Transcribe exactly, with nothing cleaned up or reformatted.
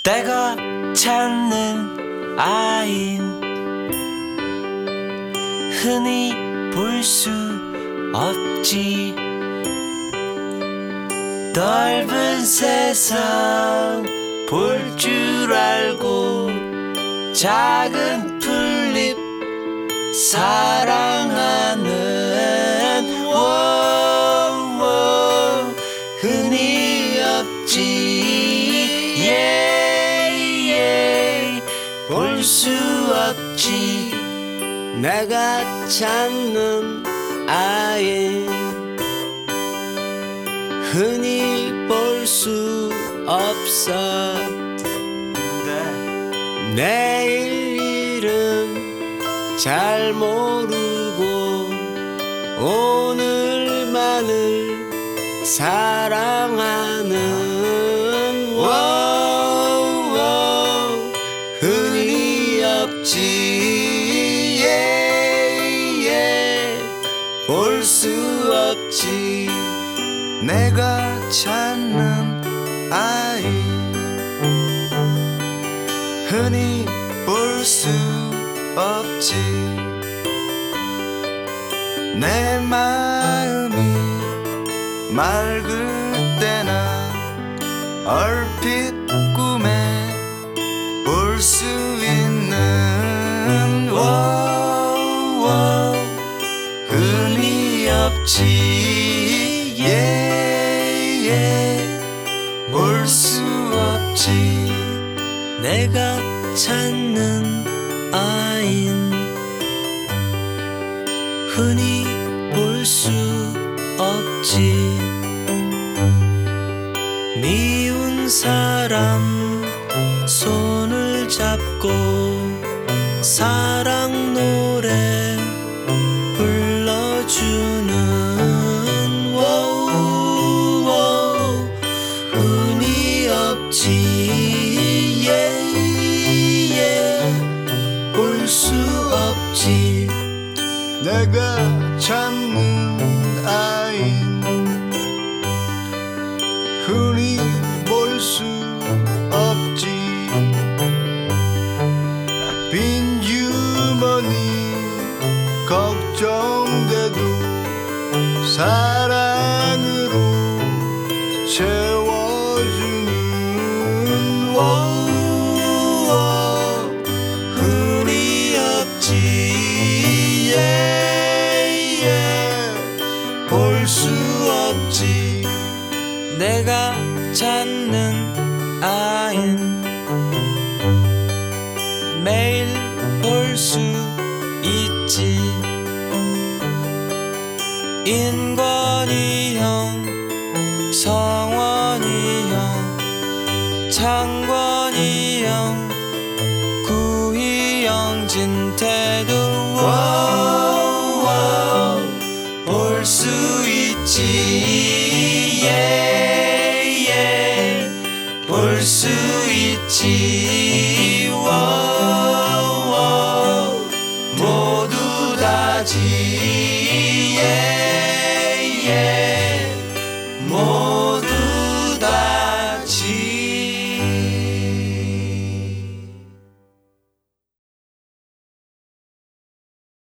내가 찾는 아인 흔히 볼 수 없지. 넓은 세상 볼 줄 알고 작은 풀잎 사랑하는 워워 흔히 없지. yeah, 볼 수 없지. 내가 찾는 아이 흔히 볼 수 없어. 내일 일은 잘 모르고 오늘만을 사랑하는 워워 흔히 없지. yeah, 볼 수 없지. 내가 찾는 아이 흔히 볼 수 없지. 내 마음이 맑을 때나 얼핏 꿈에 볼 수 있는 워워 흔히 없지. yeah, 볼 수 없지. 내가 찾는 아인 흔히 볼 수 없지. 미운 사람 손을 잡고 사랑 노래 불러주는 워워 흔히 없지. yeah, 볼 수 없지. 내가 찾는 아인 흔히 볼 수 없지. 빈 주머니 걱정돼도 사랑으로 채워주는 워워 흔히 없지. yeah, 볼 수 없지. 내가 찾는 아인 매일 볼 수 있지. 인권이 형, 성원이 형, 창권이 형, 구희 형, 진태도 워워 볼 수 있지. yeah, 볼 수 있지. 워워 모두 다지. yeah.